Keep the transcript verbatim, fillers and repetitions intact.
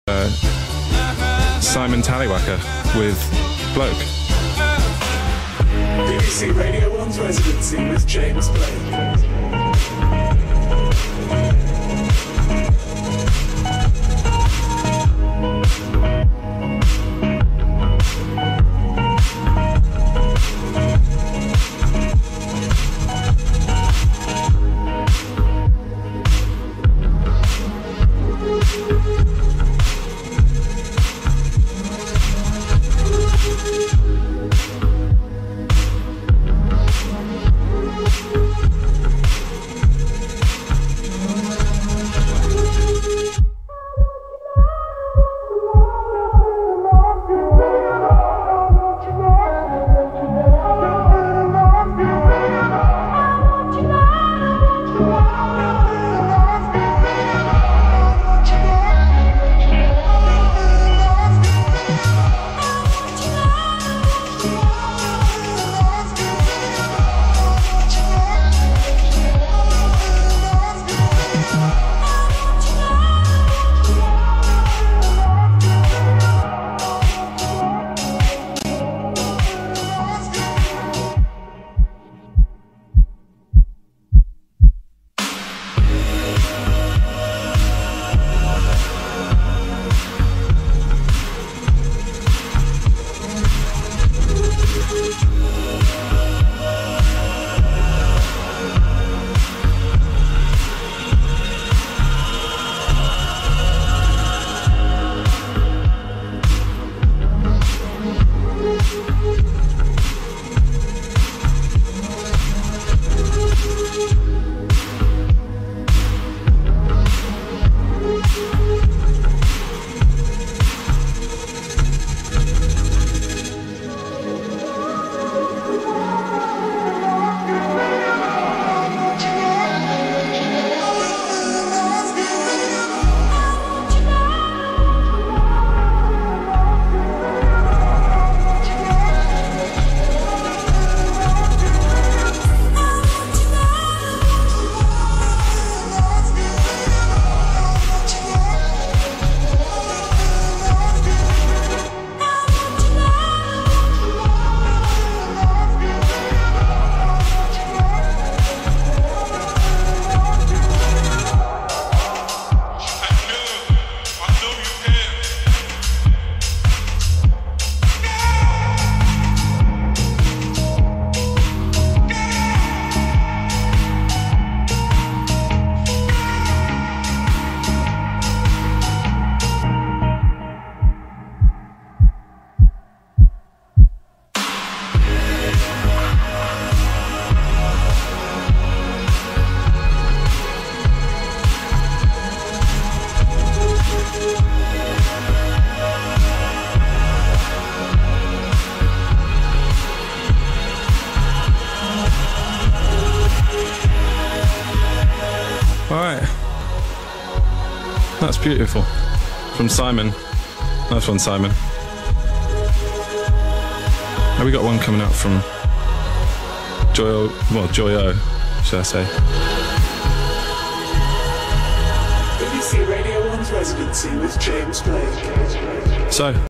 Uh, Simon Tallywacker with Bloke. B B C Radio one's Residency with James Blake. Alright. That's beautiful. From Simon. Nice one, Simon. Now we got one coming out from Joy, well, Joyo, should I say. B B C Radio one's Residency with James Blake. So,